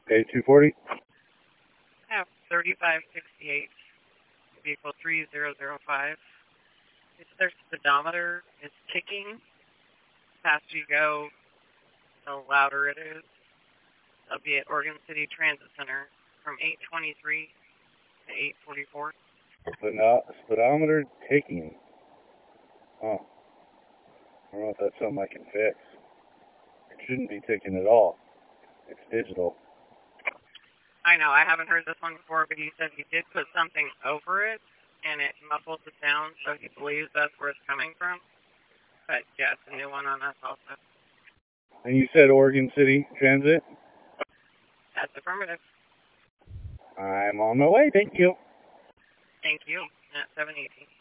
Okay, 240. I have 3568, vehicle 3005. Their speedometer is ticking. The faster you go, the louder it is. It'll be at Oregon City Transit Center from 8:23 to 8:44. Speedometer ticking. Huh. I don't know if that's something I can fix. It shouldn't be ticking at all. It's digital. I know, I haven't heard this one before, but he said he did put something over it, and it muffles it down, so he believes that's where it's coming from. But yeah, it's a new one on us also. And you said Oregon City Transit? That's affirmative. I'm on my way, thank you. Thank you. At 7:18.